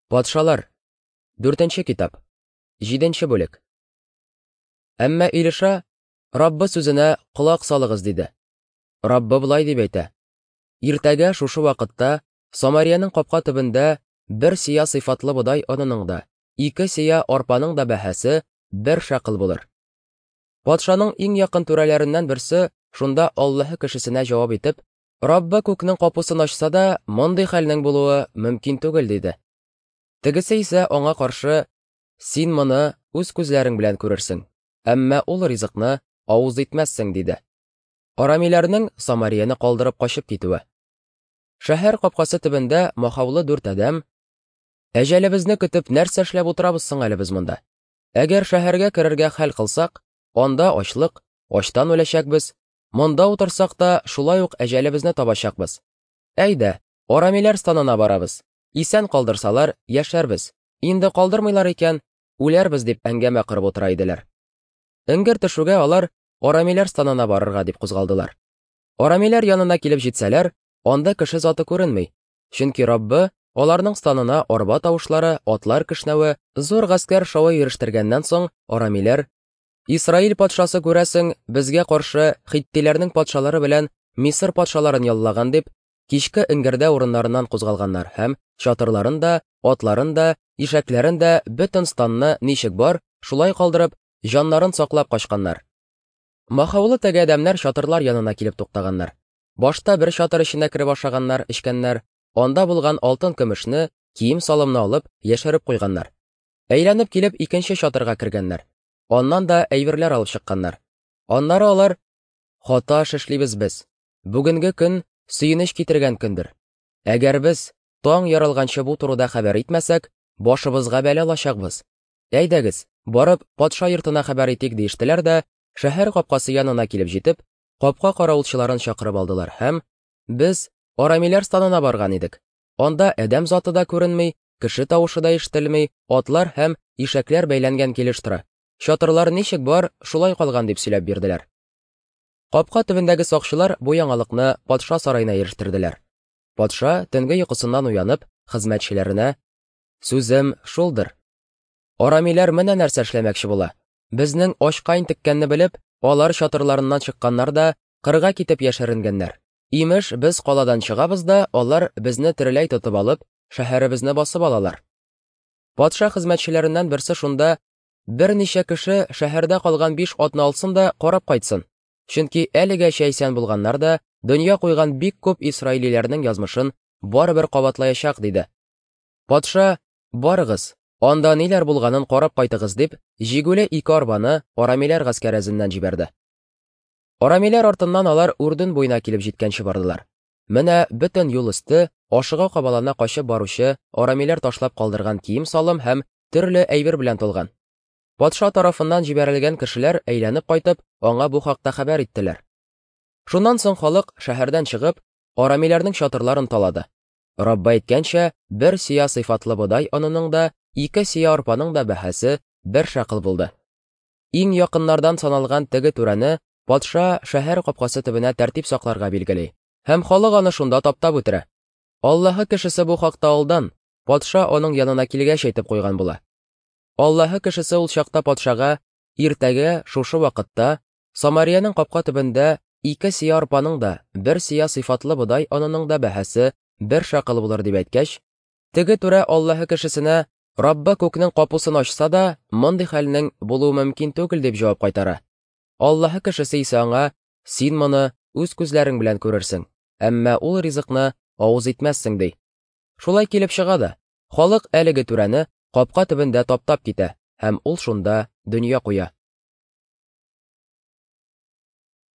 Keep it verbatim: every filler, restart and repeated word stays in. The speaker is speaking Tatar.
Патшалар. Дүртенче китап. Җиденче бүлек. Әмма Илиша Раббы сүзенә колак салыгыз диде. Раббы болай дип әйтә: Иртәгә шушы вакытта Самарияның капка төбендә бер сия сыйфатлы бодай онының да, ике сия арпаның да бәһәсе бер шакыл булыр. Патшаның иң якын түрәләреннән берсе шунда Аллаһы кешесенә җавап итеп: Раббы күкнең капысын ачса да, мондый хәлнең булуы мөмкин түгел диде. Тегесе исә аңа каршы: Син моны үз күзләрең белән күрерсең, әмма ул ризыкны авыз итмәссең диде. Арамиләрнең Самарияны калдырып качып китүе. Шәһәр капкасы төбендә махаулы дүрт адәм: Әҗәлебезне көтеп нәрсә эшләп утырабыз соң әле без монда? Әгәр шәһәргә керергә хәл кылсак, анда ачлык, ачтан үләчәкбез. Монда утырсак та шулай ук әҗәлебезне табачакбыз. Әйдә, Арамиләр станына барабыз. Исән калдырсалар, яшәрбез. Инде калдырмыйлар икән, үләрбез дип әңгәмә кырып утыра иделәр. Иңгер төшүгә алар Арамиләр станына барырга дип кузгалдылар. Арамиләр янына килеп җитсәләр, анда кеше заты күренми. Чөнки Раббы аларның станына арба тавышлары, атлар кешнәве, зур гаскәр шавы ирештергәннән соң, Арамиләр: Исраил патшасы күрәсең, безгә каршы Хиттиләрнең патшалары белән Мисыр патшаларын яллаган дип, кичке иңгердә урыннарыннан кузгалганнар һәм чатырларын да, атларын да, ишәкләрен дә, бөтен станны ничек бар, шулай калдырып, җаннарын саклап качканнар. Махаулы теге адәмнәр чатырлар янына килеп туктаганнар. Башта бер чатыр эченә кереп ашаганнар, эчкәннәр, анда булган алтын-көмешне, кием-салымны алып, яшереп куйганнар. Әйләнеп килеп икенче чатырга кергәннәр. Аннан да әйберләр алып чыкканнар. Аннары алар: Хата эшлибез без. Бүгенге көн сөенеч китергән көндер. Әгәр без таң ярылганчы бу турыда хәбәр итмәсәк, башыбызга бәла алачакбыз. Әйдәгез, барып патша йортына хәбәр итик диештеләр дә, шәһәр капкасы янына килеп җитеп, капка каравылчыларын чакырып алдылар һәм: Без Арамиләр станына барган идек. Анда адәм заты да күренми, кеше тавышы да ишетелми, атлар һәм ишәкләр бәйләнгән килеш тора. Чатырлар ничек бар, шулай калган дип сөйләп бирделәр. Капка төбендәге сакчылар бу яңалыкны патша сараена ирештерделәр. Патша төнге йокысыннан уянып, хезмәтчеләренә: Сүзем шулдыр. Арамиләр менә нәрсә эшләмәкче була. Безнең ачка интеккәнне белеп, алар чатырларыннан чыкканнар да кырга китеп яшеренгәннәр. Имеш, без каладан чыгабыз да, алар безне тереләй тотып алып, шәһәребезне басып алалар. Патша хезмәтчеләреннән берсе шунда: Берничә кеше шәһәрдә калган биш атны алсын да карап кайтсын. Чөнки әлегә чәйсән булганнар да дөнья куйган бик күп исраиллеләрнең язмышын барыбер кабатлаячак диде. Патша: Барыгыз, анда ниләр булганын карап кайтыгыз дип, җигүле ике арбаны Арамиләр гаскәрәзеннән җибәрде. Арамиләр артыннан алар Үрден буена килеп җиткәнче бардылар. Менә бөтен юл өсте ашыга кабалана качып баручы Арамиләр ташлап калдырган кием-салым һәм төрле әйбер белән тулган. Патша тарафыннан җибәрелгән кешеләр әйләнеп кайтып, аңа бу хакта хәбәр иттеләр. Шуннан соң халык шәһәрдән чыгып, Арамиләрнең чатырларын талады. Раббы әйткәнчә, бер сия сыйфатлы бодай онының да, ике сия арпаның да бәһәсе бер шакыл булды. Иң якыннардан саналган теге түрәне патша шәһәр капкасы төбенә тәртип сакларга билгели, һәм халык аны шунда таптап үтерә. Аллаһы кешесе бу хакта алдан патша аның янына килгәч әйтеп куйган була. Аллаһы кешесе ул чакта патшага: Иртәгә шушы вакытта Самарияның капка төбендә ике сия арпаның да, бер сия сыйфатлы бодай онының да бәһәсе бер шакыл булыр дип әйткәч, теге түрә Аллаһы кешесенә: Раббы күкнең капысын ачса да, мондый хәлнең булуы мөмкин түгел дип җавап кайтара. Аллаһы кешесе исә аңа: Син моны үз күзләрең белән күрерсең, әмма ул ризыкны авыз итмәссең ди. Шулай килеп чыга да, халык әлеге түрәне капка төбендә таптап китә һәм ул шунда дөнья куя.